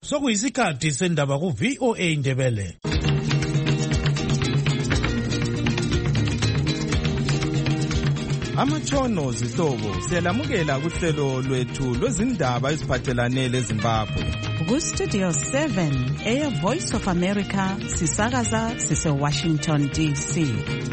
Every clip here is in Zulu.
Sokuyisikhathi sendaba ku VOA Indebele. Amatshono zihlobo siyalamukela kuhlelo lwethu lwezindaba eziphathelane leZimbabwe. Ku-Studio 7 Air Voice of America sisakaza sise-Washington DC.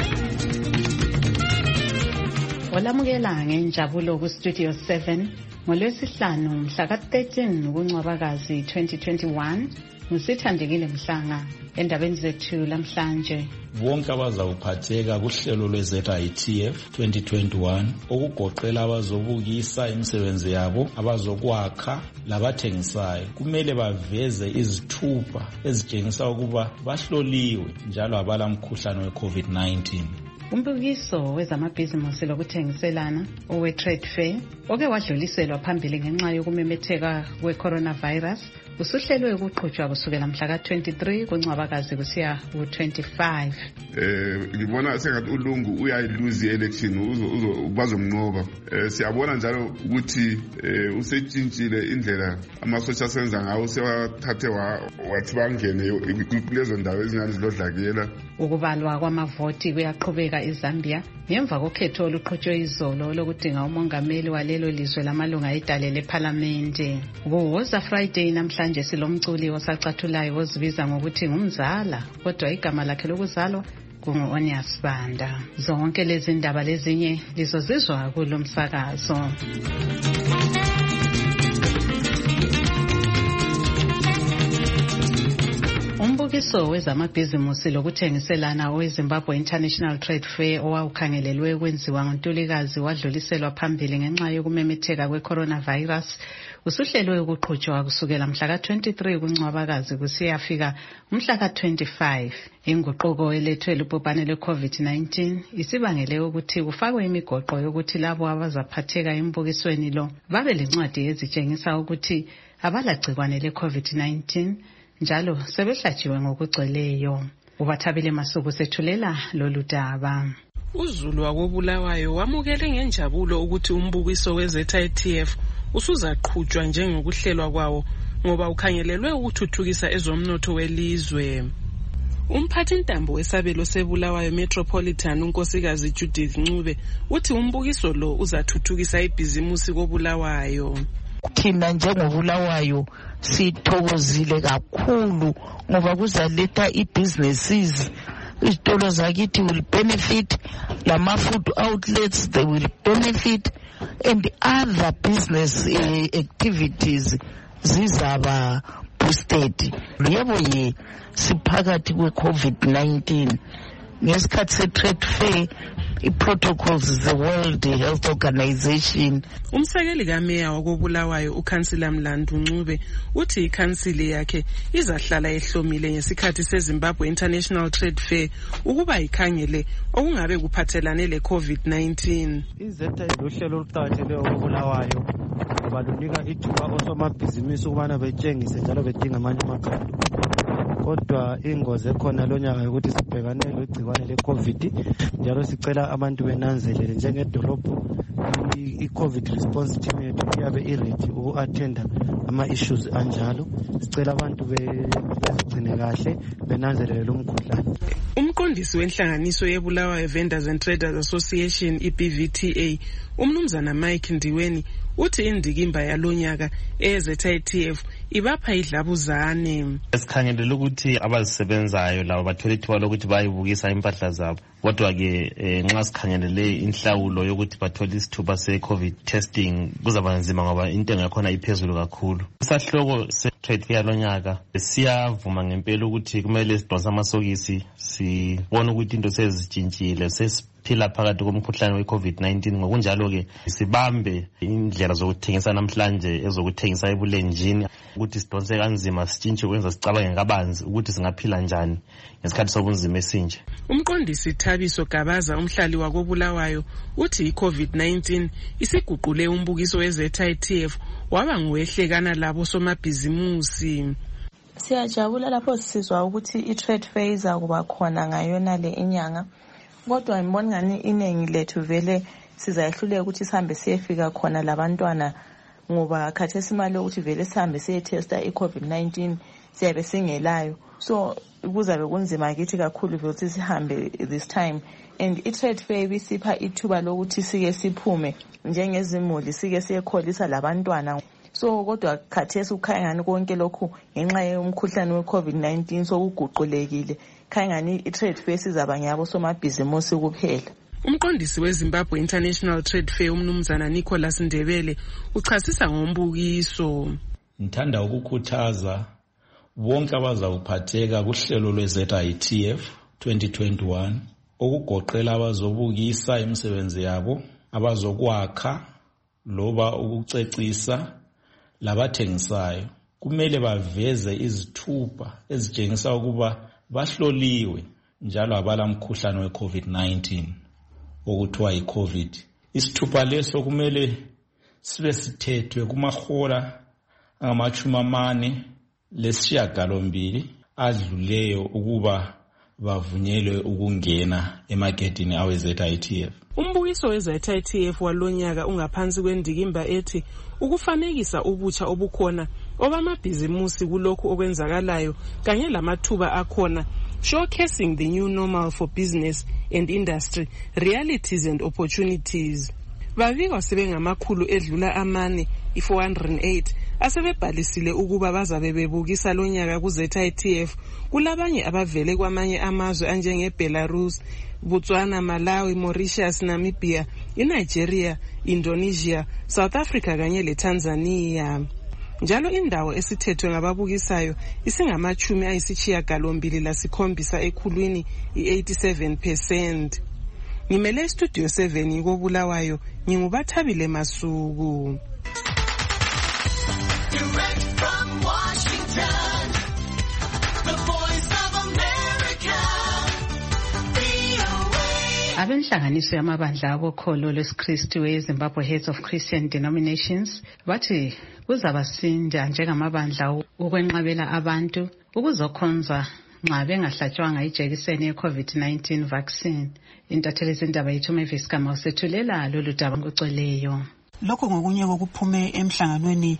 Olamukela ngenjabulo ku-Studio 7 ngoLwesihlanu mhla ka-13 kuNcwabakazi 2021 ngusithandekile Mhlanga endabeni zethu lamhlanje. Bonke abazawuphatheka kuhlelo lwe-ZITF 2021 okugoqela abazobukisa imisebenzi yabo, abazokwakha labathengisayo kumele baveze izithupha ezitshengisa ukuba bahloliwe njalo abalamkhuhlane we-COVID-19. Umbukiso wezamabhizinisi lokuthengiselana owe-Trade Fair oke wadluliselwa phambili ngenxa yokumemetheka kwe-coronavirus usuhlelwe ukuqhutshwa kusukela mhla ka-23 kuNcwabakazi kusiya ku-25. Ngibona sengathi uLungu uyayiluzi election bazomnqoba. Siyabona njalo ukuthi usetshintshile indlela amasosha senza ngawo, sewathathe wathi bangene kulezo ndawo ezingane zilodlakela. Ukubalwa kwamavoti kuyaqhubeka eZambia ngemva kokhetho oluqhutshwe izolo lokudinga umongameli walelo lizwe lamalunga edale lephalamende. Kuwoza Friday namhlanje silomculi osacathulayo ozibiza ngokuthi ngumzala kodwa igama lakhe lokuzalwa kungu-Onias Banda. Zonke lezi ndaba lezinye lizozizwa kulo msakazo. Umbukiso wezamabhizinisi lokuthengiselana oweZimbabwe International Trade Fair owawukhangelelwe ukwenziwa ngoNtulikazi wadluliselwa phambili ngenxa yokumemetheka kwe-coronavirus usuhlelwe ukuqhutshwa kusukela mhla ka-23 kuNcwabakazi kusiyafika umhla ka-25. Inguquko elethwe lubhubhane lwe-COVID-19 isibangele ukuthi kufakwe imigoqo yokuthi labo abazaphatheka embukisweni lo babe lencwadi ezitshengisa ukuthi abalagcikwane le-COVID-19 njalo sebehlatshiwe ngokugcweleyo. Ubathabile Masuku sethulela lolu daba. uZulu wakobulawayo wamukele ngenjabulo ukuthi umbukiso we-ZITF usuzaqhutshwa njengokuhlelwa kwawo ngoba ukhangelelwe ukuthuthukisa ezomnotho welizwe. Umphathintambo wesabelo sebulawayo Metropolitan unkosikazi Judith Ncube uthi umbukiso lo uzathuthukisa ibhizimusi kobulawayo. Thina njengobulawayo sithokozile kakhulu ngoba kuzaletha i-businesses, izitolo zakithi will benefit, lama food outlets they will benefit, and other business activities zizaba boosted. Yebo ye siphakathi kwe-COVID-19 ngesikhathi se-trade fair i-protocols the World Health Organization. Umsekeli kameya wakobulawayo ukhansila Mlandu Ncube uthi ikhansili yakhe izahlala ehlomile ngesikhathi seZimbabwe International Trade Fair ukuba ikhangele okungabe kuphathelane le-COVID-19. iZITF uhlelo oluqakathekileyo okobulawayo ngoba lunika ithuba osomabhizinisi ukubana betshengise njalo bedinga amanye amakhambi. Kodwa ingozi ekhona lonyaka ukuthi sibhekane legcikwane le-COVID njalo sicela abantu benanzelele njengedolobho i-COVID response team yethu iyabe i-ready uku-attenda ama-issues anjalo. Sicela abantu bezigcine kahle benanzelele lo mkhuhlane. Umqondisi wenhlanganiso yebulawayo Vendors and Traders Association iBVTA umnumzana Mike Ndiweni uthi indikimba yalonyaka eZITF ibapha idlabuzane. Esikhangelele ukuthi abazisebenzayo labo bathola ithuba lokuthi bayibukisa impahla zabo. Kodwa ke nxa sikhangelele inhlawulo yokuthi bathola isithuba se-COVID testing kuzaba nzima ngoba intengo yakhona iphezulu kakhulu. Isahloko se-trade fair lonyaka siyavuma ngempela ukuthi kumele sidonse amasokisi sibone ukuthi into sezitshintshile phila phakathi komkhuhlane we-COVID-19 ngokunjalo ke sibambe indlela zokuthengisa namhlanje ezokuthengisa ebulenjini ukuthi sidonse kanzima sitshintshe kwenza sicabange kabanzi ukuthi singaphila njani ngesikhathi sobunzima esinje. Umqondisi Thabiso Gabaza umhlali wakobulawayo uthi i-COVID-19 isiguqule umbukiso we-ZITF waba nguwehlekana labo somabhizimusi. Siyajabula lapho sisizwa ukuthi i-trade fair izakuba khona ngayona le inyanga. Kodwa ngibona ngani inengi lethu vele sizayehluleka ukuthi sihambe siyefika khona labantwana ngoba khathesi imali yokuthi vele sihambe siyetesta i-COVID-19 siyabe singelayo. So kuzabe kunzima kithi kakhulu ukuthi sihambe this time, and i-trade fair ibisipha ithuba lokuthi sike siphume njengezimuli sike siyekholisa labantwana. So kodwa khathesi ukhaya ngani konke lokhu ngenxa yomkhuhlane we-COVID-19 sokuguqulekile, khaya ngani i-trade fair sizaba ngeyabo somabhizimusi kuphela. Umqondisi weZimbabwe International Trade Fair umnumzana Nicholas Ndebele uchasisa ngombukiso. Ngithanda ukukhuthaza bonke abazawuphatheka kuhlelo lwe-ZITF 2021 okugoqela abazobukisa imisebenzi yabo, abazokwakha loba ukucecisa labathengisayo. Kumele baveze izithupha ezitshengisa ukuba bahloliwe njalo abala mkhuhlane we-COVID-19 okuthiwa yi-COVID. Isithupha leso kumele sibe sithethwe kumahola angama-48 adluleyo ukuba bavunyelwe ukungena emagedini awe-ZITF. Umbukiso we-ZITF walonyaka ungaphansi kwendikimba ethi ukufanekisa ubutsha obukhona obamabhizimusi kulokhu okwenzakalayo kanye lamathuba akhona, showcasing the new normal for business and industry, realities and opportunities. Babikwa sebengamakhulu edlula amane i-408 asebebhalisile ukuba bazabe bebukisa lonyaka ku-ZITF. Kulabanye abavele kwamanye amazwe anjenge-Belarus, Botswana, Malawi, Mauritius, Namibia, iNigeria, Indonesia, South Africa kanye leTanzania. Njalo indawo esithethwe ngababukisayo isingama-87 ekhulwini i-87%. Ngimele Studio 7 koBulawayo, ngingubathabile Masuku. Direct from Washington, the Voice of America, VOA. Abenhlanganiso yamabandla abokholo lwesikristu eZimbabwe Heads of Christian Denominations bathi kuzabasinda njengamabandla ukwenqabela abantu ukuzokhonza nxa bengahlatshwanga ijekiseni ye-COVID-19 vaccine. Intatheli zindaba yethu Mavis Kama usethulela lolu daba ngocweleyo. Lokho ngokunye kokuphume emhlanganweni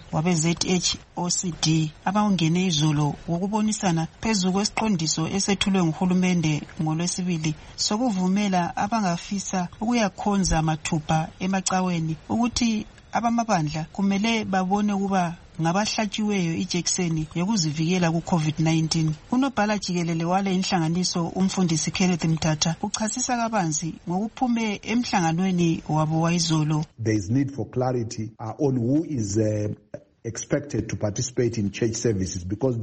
wabe-ZHOCD abawungene izolo wokubonisana phezu kwesiqondiso esethulwe nguhulumende ngoLwesibili sokuvumela abangafisa ukuyakhonza mathupha emacaweni ukuthi abamabandla kumele babone ukuba ngabahlatshiweyo ijekiseni yokuzivikela ku-COVID-19. Unobhala jikelele wale inhlanganiso umfundisi Kenneth Mthatha uchasisa kabanzi ngokuphume emhlanganweni wabo wayizolo. There is need for clarity on who is expected to participate in church services because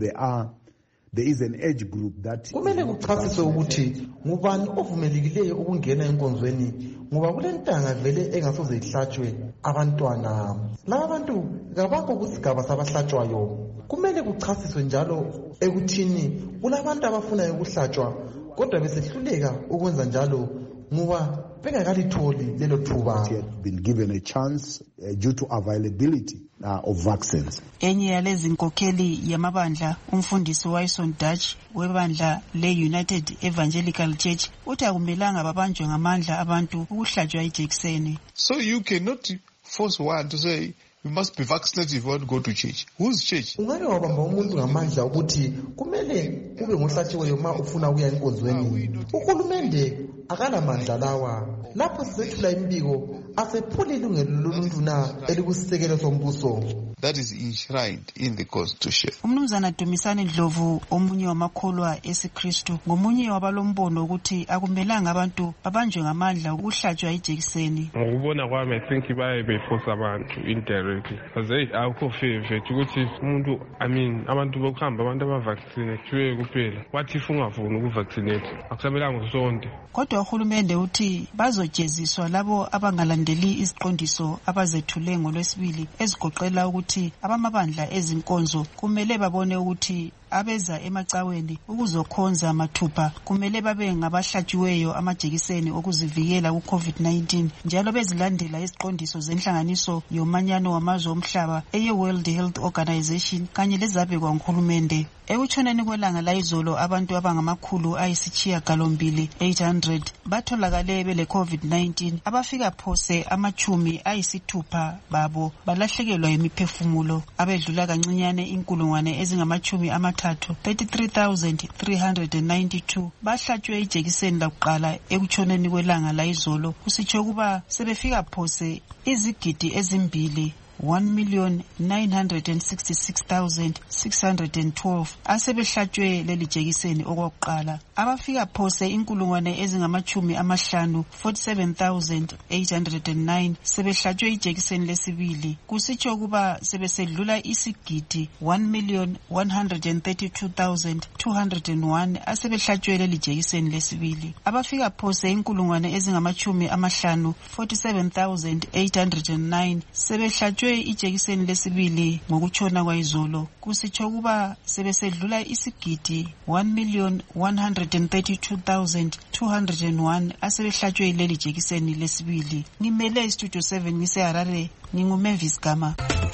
there is an age group that kumele kuchasiswe ukuthi ngubani ovumelekileyo ukungena enkonzweni ngoba kulentanga vele engasoze ihlatshwe abantwana. Laba bantu kabakho kusigaba sabahlatshwayo. Kumele kuchasiswe njalo ekuthini kulabantu abafuna ukuhlatshwa kodwa besehluleka ukwenza njalo ngoba bengakalitholi lelo thuba. Been given a chance due to availability of vaccines. Enye yalezi nkokheli yamabandla umfundisi Wyson Dutch webandla le-United Evangelical Church uthi akumelanga babanjwe ngamandla abantu ukuhlatshwa ijekiseni. So you cannot force one to say you must be vaccinated if you want to go to church. Whose church? Ungake wabamba umuntu ngamandla ukuthi kumele ube ngohlatshiweyo uma ufuna ukuya enkonzweni. Uhulumende akalamandla lawa. Lapho sisethula imbiko asephula ilungelo loluntu na elikusisekelo sombuso. That is enshrined in the Constitution. Umnumzana Dumisani Dlovu omunye wamakholwa esikristu ngomunye wabalombono ukuthi akumelanga abantu babanjwe ngamandla ukuhlatshwa ijekiseni. Ngokubona kwami I think baye beforce abantu indirectly. Kaze akho favor ukuthi umuntu abantu bokuhamba abantu abavaccinate kuphela. Wathi if ungafuni ukuvaccinate akusamelanga usonde. Kodwa uhulumende uthi bazojeziswa labo abangalandeli iziqondiso abazethule ngoLwesibili ezigoqela ukuthi abamabandla ezinkonzo kumele babone ukuthi abeza emacaweni ukuzokhonza mathupha kumele babe ngabahlatshiweyo amajekiseni okuzivikela ku-COVID-19 njalo bezilandela iziqondiso zenhlanganiso yomanyano wamazwe omhlaba eye-World Health Organization kanye lezabekwa nguhulumende. Ekutshoneni kwelanga layizolo abantu abangamakhulu ayisitshiyagalombilli 800 batholakale bele COVID-19 abafika phose amachumi ayisithupha babo balahlekelwa yimiphefumulo abedlula kancinyane inkulungwane ezingamachumi amathathu 33,392 bahlatshwe ijekiseni lakuqala ekutshoneni kwelanga layizolo kusitsho ukuba sebefika phose izigidi ezimbili 1,966,612 asebehlatshwe leli jekiseni okokuqala abafika phose inkulungwane ezingamachumi amahlanu 47,809 sebehlatshwe ijekiseni lesibili kusitsho ukuba sebesedlula isigidi 1,132,201 asebehlatshwe leli jekiseni lesibili abafika phose inkulungwane ezingamachumi amahlanu 47,809 sebehlatshwe ijekiseni lesibili ngokutshona kwayizolo kusitsho ukuba sebesedlula isigidi 1,132,201 asebehlatshwe leli jekiseni lesibili. Ngimele istudio 7 ngiseHarare nginguMavis Gama.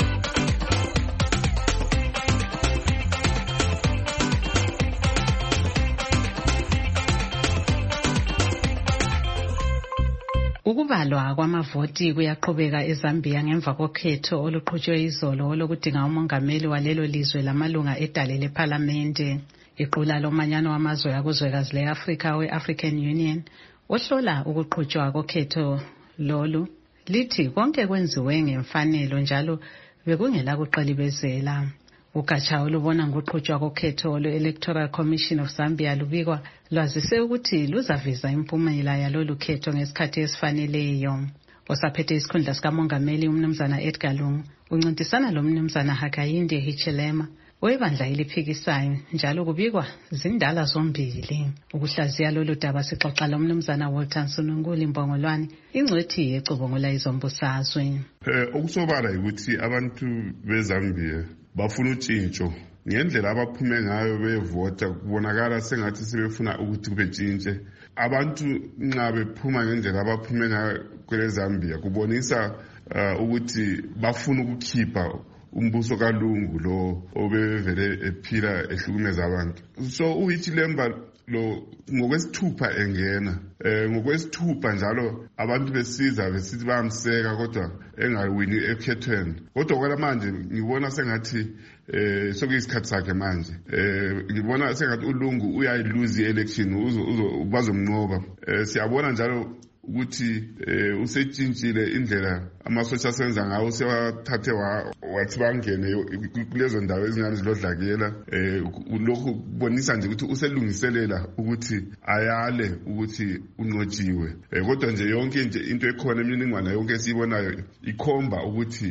Ukubalwa kwamavoti kuyaqhubeka eZambia ngemva kokhetho oluqhutshwe izolo olokudinga umongameli walelo lizwe lamalunga edale lephalamende. Iqula lomanyano wamazwe akuzwekazi le-Afrika we-African Union ohlola ukuqhutshwa kokhetho lolu lithi konke kwenziwe ngemfanelo njalo bekungela kuqilibezela. Ugatsha olubona ngokuqhutshwa kokhetho olu-Electoral Commission of Zambia lubikwa lwazise ukuthi luzaveza impumela yalolu khetho ngesikhathi esifaneleyo. Osaphethe isikhundla sikamongameli umnumzana Edgar Lungu uncintisana lo mnumzana Hakainde Hichilema webandla eliphikisayo njalo kubikwa zindala zombili. Ukuhlaziya lolu daba sixoxa lo mnumzana Walter Nsununguli Mbongolwane ingcwethi yecubungula izombusazwe. Okusobala ukuthi abantu beZambia bafuna utshintsho ngendlela abaphume ngayo bevota kubonakala sengathi sebefuna ukuthi kube tshintshe. Abantu nxa bephuma ngendlela abaphume ngayo kweleZambia kubonisa ukuthi bafuna ukukhipha umbuso kaLungu lo obevele ephila ehlukumeza abantu. So uHichilema lo ngokwesithupha engena ngokwesithupha njalo abantu besiza besithi bayamseka kodwa engawini ekhethweni. Kodwa kwala manje ngibona sengathi sokuyisikhathi sakhe manje ngibona sengathi uLungu uyayiluzi election bazomnqoba. Siyabona njalo ukuthi usetshintshile indlela amasosha asenza ngawo sewathathe wathi bangene kulezo ndawo ezingane zilodlakela. Lokhu kubonisa nje ukuthi uselungiselela ukuthi ayale ukuthi unqotshiwe. Kodwa nje yonke nje into ekhona imininingwane yonke esiyibonayo ikhomba ukuthi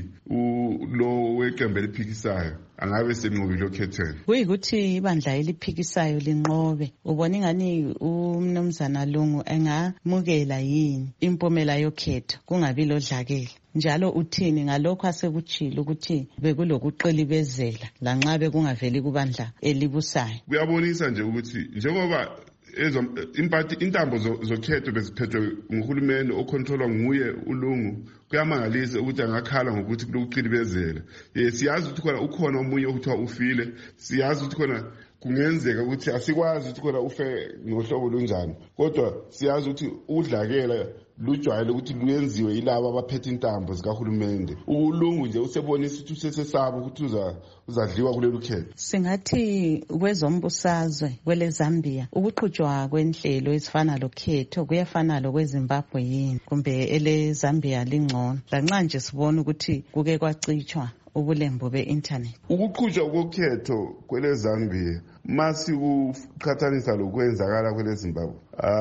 lo weqembu eliphikisayo angabe senqobile okhethweni. Kuyikuthi ibandla eliphikisayo linqobe ubona ingani umnumzana Lungu engamukela yini impumela yokhetho kungabi lodlakela njalo uthini ngalokho asekuchilo ukuthi bekulokuqilibezela lanxa bekungaveli kubandla elibusayo. Kuyabonisa nje ukuthi njengoba intambo zokhetho beziphethwe nguhulumeni ocontrolwa nguye uLungu kuyamangalisa ukuthi angakhala ngokuthi kulokuqilibezela. Siyazi ukuthi khona ukhona omunye okuthiwa ufile, siyazi ukuthi khona kungenzeka ukuthi asikwazi ukuthi khona ufe ngohlobo lunjani, kodwa siyazi ukuthi udlakela lujwayele ukuthi luyenziwe yilabo abaphethe intambo zikahulumende. uLungu nje usebonisa ukuthi usesesaba ukuthi uzadliwa kulelo khetho. Singathi kwezombusazwe kweleZambia ukuqhutshwa kwenhlelo ezifana lokhetho kuyafana lokweZimbabwe yini kumbe eleZambia lingcono lanxa nje sibona ukuthi kuke kwacitshwa ubulembu be-internet. Ukuqhutshwa kokhetho kweleZambia masi kuqhathanisa lokwenzakala kweleZimbabwe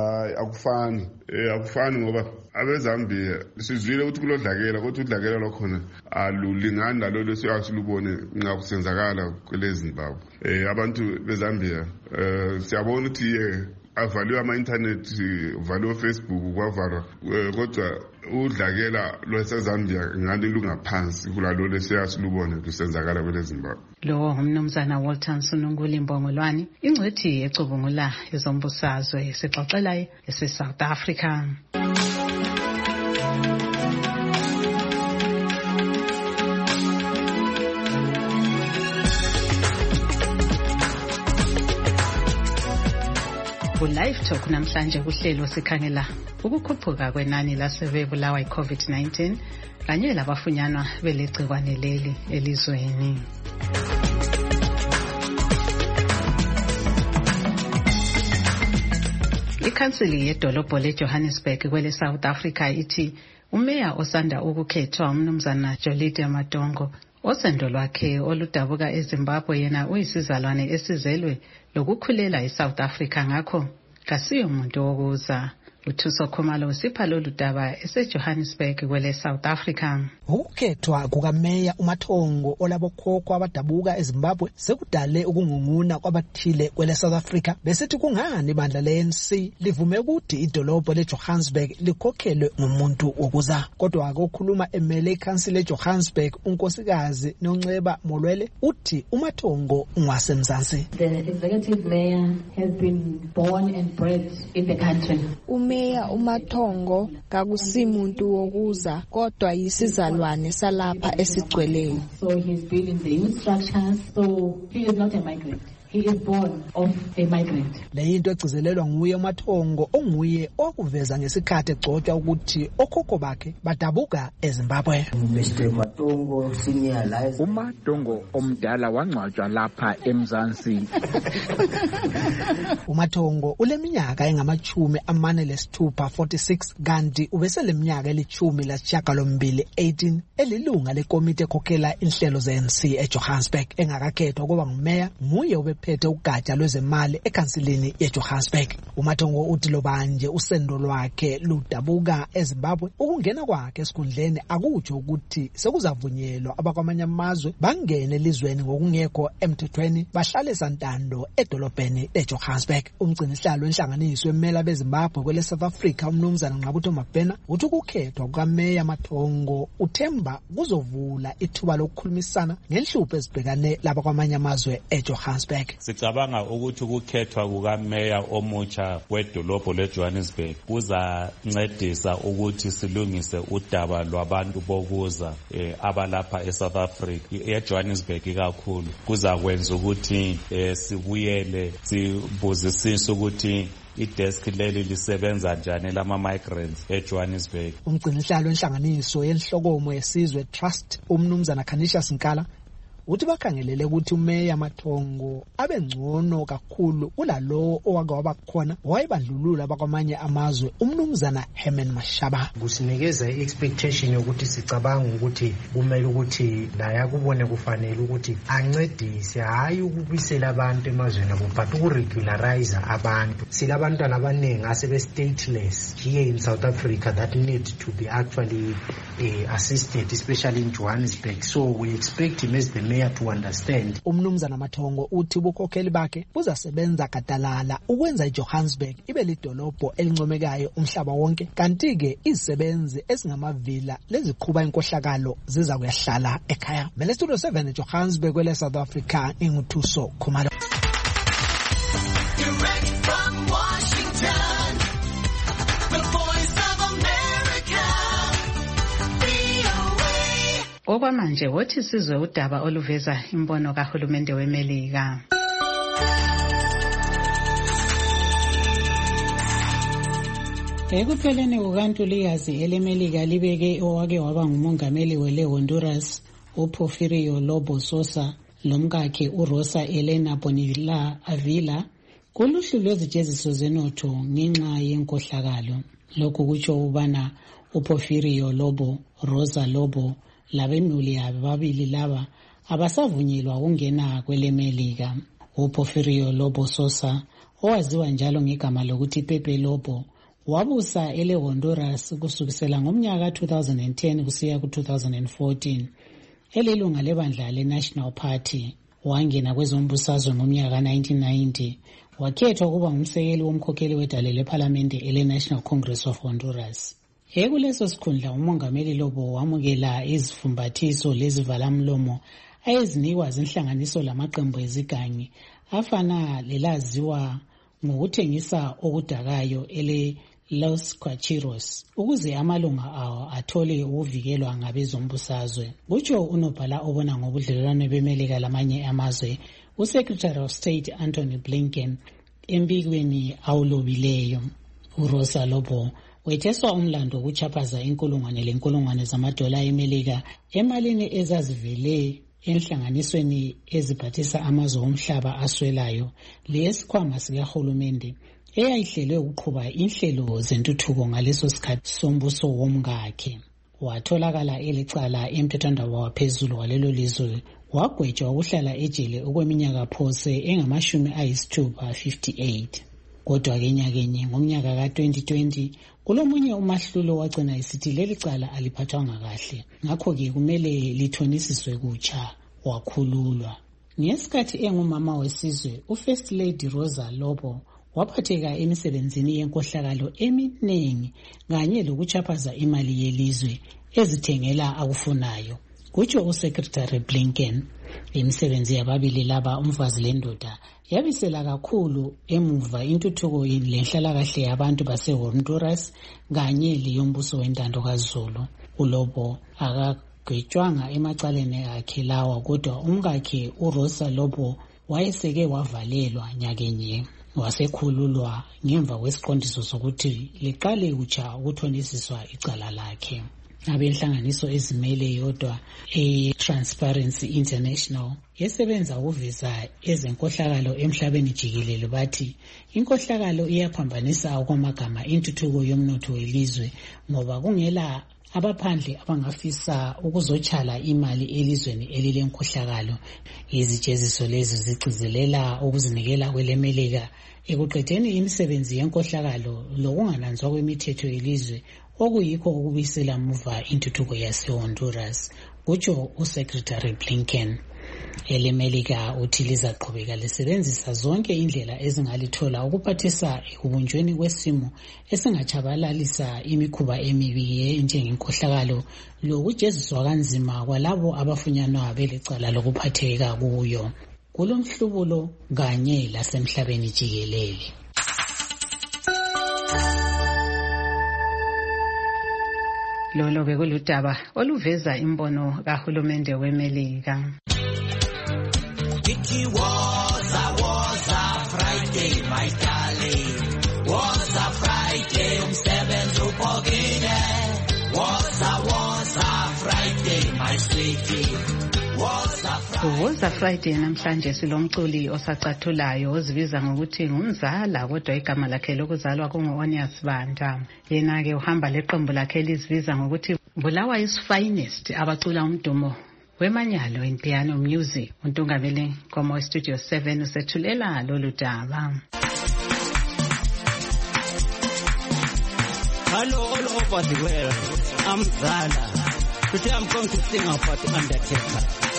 akufani ngoba abeZambia sizwile ukuthi kulodlakela kodwa udlakela lwakhona alulingani nalolo siyasilubone nxa kusenzakala kweleZimbabwe. Abantu beZambia siyabona ukuthi avaliwe ama-internet, uvaliwe Facebook, kwavalwa, kodwa udlakela lwaseZambia ngani lungaphansi kulalo lesiyasilubone lusenzakala kwele Zimbabwe. Lo ngumnumzana Walton Sununguli Mbongolwane, ingcwethi ecubungula ezombusazwe sixoxela ese-South Africa. Live Talk namhlanje kuhlelo sikhangela ukukhuphuka kwenani lasebebulawa i-COVID-19 kanye labafunyanwa belegciwane leli elizweni. Ikhansili yedolobho leJohannesburg kwele South Africa ithi umeya osanda ukukhethwa umnumzana Jolide Madongo osendo lwakhe oludabuka eZimbabwe yena uyisizalwane esizelwe lokukhulela eSouth Africa ngakho kasiyo umuntu wokuza. Uthuso Khumalo usipha lolu daba eseJohannesburg kwele South Africa. Ukukhethwa kukameya uMathongo olabokhokho abadabuka eZimbabwe sekudale ukungunguna kwabathile kwele South Africa besithi kungani ibandla le-ANC livume ukuthi idolobho leJohannesburg likhokhelwe ngumuntu wokuza. Kodwa akokhuluma emele ikhansili leJohannesburg unkosikazi Nonceba Molwele uthi uMathongo ungasemzansi. The executive mayor has been born and bred in the country. Umeya uMathongo kakusimuntu wokuza kodwa yisizalwane salapha esigcweleyo. So he's been in the youth structures, so he is not a migrant. He is born of a migrant. Le into egcizelelwa nguye uMathongo onguye okuveza ngesikhathi egcotshwa ukuthi okhokho bakhe badabuka eZimbabwe. Mr. Mathongo senior life. uMathongo omdala wangcwatshwa lapha eMzansi. uMathongo uleminyaka engama-46 kanti ubeseleminyaka eli-12 18 elilunga lekomiti ekhokhela inhlelo ze-ANC eJohannesburg engakakhethwa kuba ngumeya nguye ubephethe ugatsha lwezemali ekhansilini yeJohannesburg. uMathongo uthi lobanje usendo lwakhe ludabuka eZimbabwe ukungena kwakhe esikhundleni akutsho ukuthi sekuzavunyelwa abakwamanye amazwe bangene elizweni ngokungekho emthethweni bahlale santando edolobheni leJohannesburg. Umgcinisihlalo wenhlanganiso emela beZimbabwe kwele South Africa umnumzana Nqabutho Mabhena uthi ukukhethwa kukameya Mathongo uthemba kuzovula ithuba lokukhulumisana ngenhlupho ezibhekane labakwamanye amazwe eJohannesburg. Sicabanga ukuthi ukukhethwa kukameya omutsha wedolobho leJohannesburg kuzancedisa ukuthi silungise udaba lwabantu bokuza abalapha eSouth Africa eJohannesburg kakhulu. Kuzakwenza ukuthi sibuyele sibuzisise ukuthi idesk leli lisebenza njani lama-migrants eJohannesburg. Umgcinisihlalo wenhlanganiso yenhlokomo yesizwe Trust umnumzana Khanisha Sinkala uthi bakhangelele ukuthi umeya Mathongo abengcono kakhulu kulalo owake wabakhona wayebandlulula bakwamanye amazwe umnumzana Herman Mashaba. Kusinikeza i-expectation yokuthi sicabanga ukuthi kumele ukuthi naye akubone kufanele ukuthi ancedise hayi ukubisela abantu emazweni abo but ukuregularize abantu. Silabantwana abaningi asebe-stateless here in South Africa that need to be actually assisted, especially in Johannesburg. So we expect him as the mayor to understand. Umnumzana Mathongo uthi ubukhokheli bakhe buzasebenza gadalala ukwenza iJohannesburg ibe lidolobho elincomekayo umhlaba wonke kanti-ke izisebenzi ezingamavila leziqhuba inkohlakalo ziza kuyahlala ekhaya. Mele Studio 7 eJohannesburg kwele South Africa inguthuso Khumalo. Direct from Washington, the voice of America, VOA. Okwamanje wothi sizwe udaba oluveza imbono kahulumende weMelika. Ekupheleni kukaNtulikazi eleMelika libeke owake waba ngumongameli weHonduras uPorfirio Lobo Sosa lomkakhe uRosa Elena Bonilla Avila kuluhlu lwezijeziso zenotho ngenxa yenkohlakalo. Lokhu kutsho ubana uPorfirio Lobo, Rosa Lobo labemuli ababili laba abasavunyelwa ukungena kweleMelika. uPorfirio Lobo Sosa owaziwa njalo ngegama lokuthi Pepe Lobo wabusa eleHonduras kusukisela ngomnyaka 2010 kusiya ku2014. Elilunga lebandla leNational Party wangena kwezombusazwe ngomnyaka 1990 wakhethwa kuba ngumsekeli womkhokheli wedale leParliament eleNational Congress of Honduras. Kuleso sikhundla umongameli Lobo wamukela izifumbathiso lezivalamlomo ayezinikwa zinhlanganiso lamaqembu ezigangi afana lelaziwa ngokuthengisa okudakayo Los Cuachiros ukuze amalunga awo athole ukuvikelwa ngabezombusazwe. Kutsho unobhala obona ngobudlelwano beMelika lamanye amazwe uSecretary of State Anthony Blinken embikweni awulobileyo. uRosa Lobo wetheswa umlando wokuchaphaza inkulungwane zamadola eMelika emalini ezazivele enhlanganisweni eziphathisa amazwe omhlaba aswelayo lesikhwama sikahulumende eyayihlelwe ukuqhuba inhlelo zentuthuko ngaleso sikhathi sombuso womkakhe. Watholakala elicala emthethwandaba waphezulu walelo lizwe wagwetshwa ukuhlala ejele okweminyaka phose engama-58. Kodwa-ke nyakenye ngomnyaka ka-2020 kulomunye umahlulo wagcina isithi leli cala aliphathwanga kahle, ngakho-ke kumele lithonisiswe kutsha. Wakhululwa. Ngesikhathi engumama wesizwe, uFirst Lady Rosa Lobo waphatheka emisebenzini yenkohlakalo eminingi kanye lokuchaphaza imali yelizwe ezithengela akufunayo. Kutsho uSecretary Blinken, imisebenzi yababili laba umfazi lendoda yabisela kakhulu emuva intuthuko lenhlalakahle yabantu base-Honduras kanye leyombuso wentando kaZulu. uLobo akagwetshwanga emacaleni akhe lawa, kodwa umkakhe uRosa Lobo wayeseke wavalelwa nyakenye. Wasekhululwa ngemva kwesiqondiso sokuthi liqale kutsha ukuthonisiswa icala lakhe. Abenhlanganiso ezimele yodwa Transparency International yesebenza ukuveza ezenkohlakalo emhlabeni jikelele bathi inkohlakalo iyaphambanisa okwamagama intuthuko yomnotho welizwe ngoba kungela abaphandle abangafisa ukuzotshala imali elizweni elilenkohlakalo. Izijeziso lezi zigcizelela ukuzinikela kwelemelika ekuqedeni imisebenzi yenkohlakalo lokungananzwa kwemithetho yelizwe okuyikho okubisela muva intuthuko yase-Honduras, kutsho uSecretary Blinken. Elemelika uthi lizaqhubeka lisebenzisa zonke indlela ezingalithola ukuphathisa ekubunjweni kwesimo esingatshabalalisa imikhuba emibi njengenkohlakalo lokujeziswa kanzima kwalabo abafunyanwa belecala lokuphatheka kuyo kulomhlubulo kanye lasemhlabeni jikelele. Lolo bekuludaba oluveza imbono kahulumende weMelika. It was a Friday, my darling. Was a Friday, umsebenzi ubhokile. Was a Friday, my sweetie. Woza Friday namhlanje silomculi osacathulayo ozibiza ngokuthi ngumzala kodwa igama lakhe lokuzalwa kungu-Onias Banda. Yena-ke uhamba leqembu lakhe elizibiza ngokuthi Bulawayo's Finest abacula umdumo wemanyalo in piano music. Untungameli Nkomo Studio 7 usethulela lolu daba. Hello all over the world. I'm Zala. Today I'm going to sing about the Undertaker.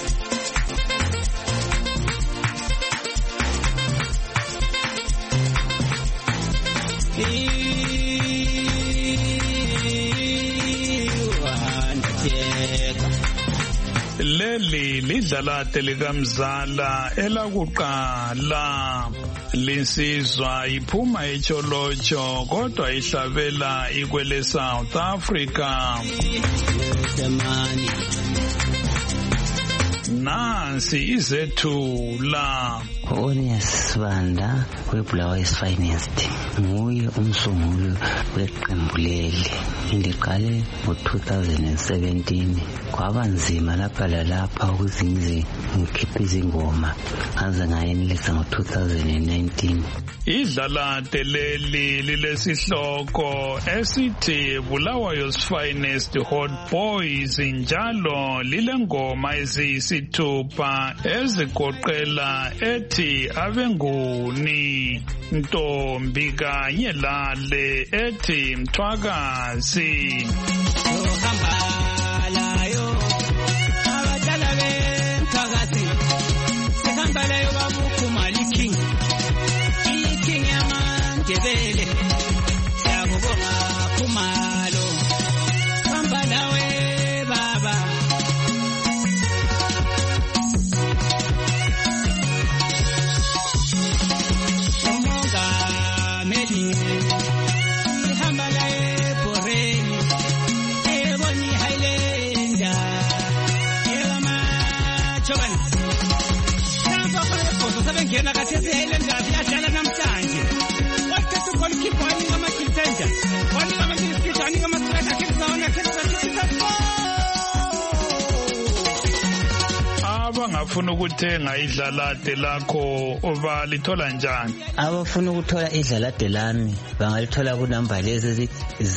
Leli lidlalate likamzala elakuqala linsizwa iphuma eCholocho kodwa ihlabela ikwele South Africa. Nansi izethula. Onias Banda weBulawayo's Finest nguye umsunguli weqembu leli. Ngiqale ngo-2017 kwaba nzima lapha lalapha ukuthi ngikhiphe izingoma ngaze ngayenelisa ngo-2019. Idlalate leli lilesihloko esithi Bulawayo's Finest Hot Boys, njalo lilengoma eziyisithupha ezigoqela ethi Abenguni, Ntombi kanye lale ethi Mthwakazi. Gebele, siyabonga Khumalo. bani nangafanele sebengena kathesi yayile ndaba iyadlala namhlanje wathetha ugolikipa wanika ama-defender wanika ama-midfielder wanika ama-striker akhelisawona abangafuna ukuthenga idlalade lakho balithola njani? Abafuna ukuthola idlalade lami bangalithola kunamba lezi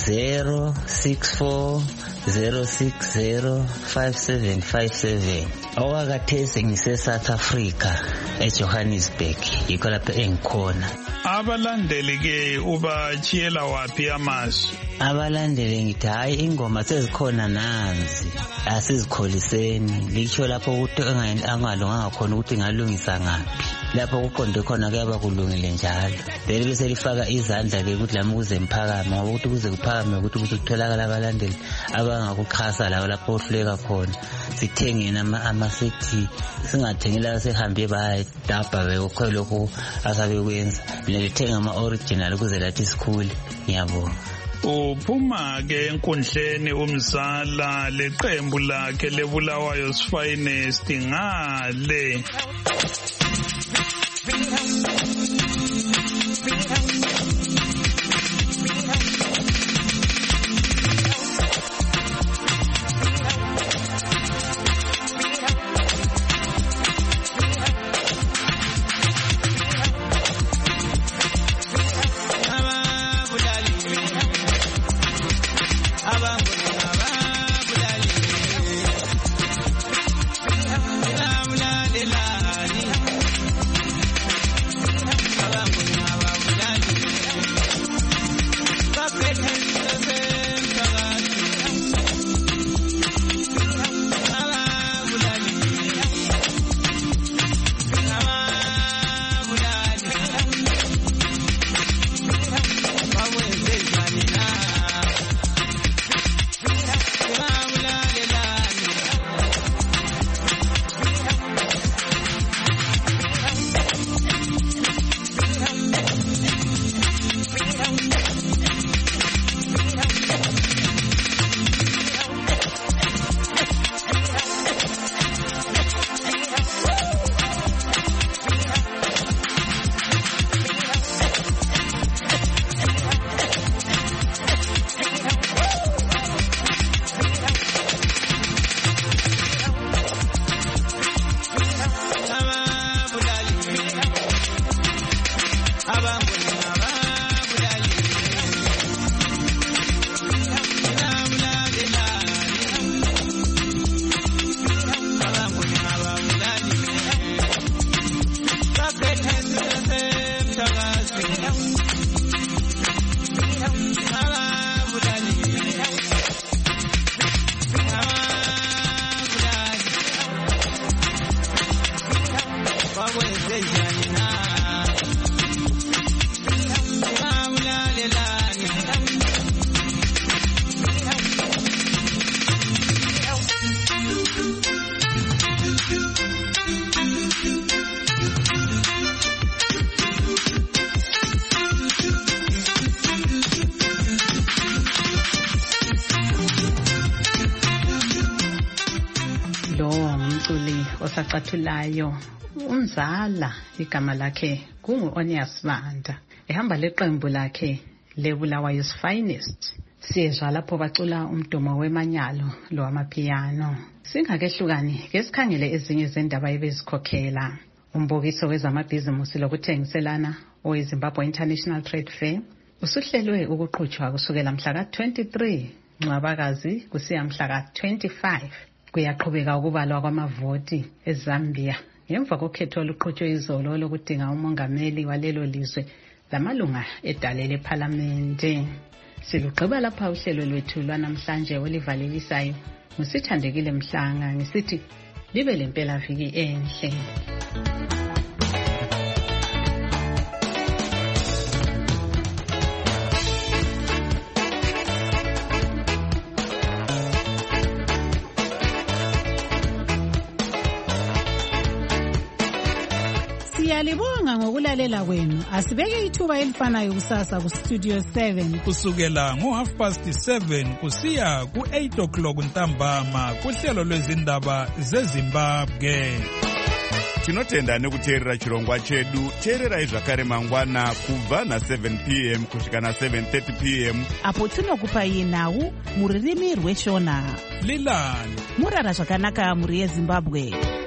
064 060 5757. Okwakathesi ngise-South Africa eJohannesburg, yikho lapho engikhona. Abalandeli-ke ubachiyela waphi amazwi? Abalandeli ngithi hayi ingoma sezikhona nanzi, asizikholiseni. Lisho lapho ukuthi angalunganga khona ukuthi ngalungisa ngaphi. Lapho kuqonde khona kuyaba kulungile njalo. Vele bese lifaka izandla-ke ukuthi lami kuze mphakame, ngoba ukuthi kuze kuphakame ukuthi kutholakala abalandeli abangakuxhasa lapho ohluleka khona. Sithengeni ama-CD, singathengi la sehambe bayadabha bekho lokho asabekwenza. Mina lithenga ama-original ukuze lathi sikhule. Ngiyabonga. Uphuma-ke enkundleni umzala leqembu lakhe leBulawayo's Finest ngale. Osaqathulayo umzala igama lakhe kungu-Onias Banda, ehamba leqembu lakhe leBulawayo's Finest. Siyezwa lapho bacula umdumo wemanyalo lo wamapiano. Singakehlukani ke sikhangele ezinye zendaba ebezikhokhela. Umbukiso wezamabhizimusi lokuthengiselana oweZimbabwe International Trade Fair usuhlelwe ukuqhutshwa kusukela mhla ka-23 Ncwabakazi kusiya mhla ka-25 kuyaqhubeka ukubalwa kwamavoti eZambia ngemva kokhetho oluqhutshwe izolo lokudinga umongameli walelo lizwe lamalunga edale lephalamende. Silugqiba lapha uhlelo lwethu lwanamhlanje olivalelisayo ngusithandekile Mhlanga ngisithi libe lempela viki enhle. Siyalibonga ngokulalela kwenu. Asibeke ithuba elifanayo kusasa ku Studio 7 kusukela ngo7:30 kusiya ku8 o'clock ntambama kuhlelo lwezindaba zeZimbabwe. tinotenda nekuteerera chirongwa chedu. Teererai zvakare mangwana kubva na7 p.m. kusvika na7:30 p.m. apo tinokupai nhau muririmi rweshona. Lilani murara zvakanaka muri yeZimbabwe.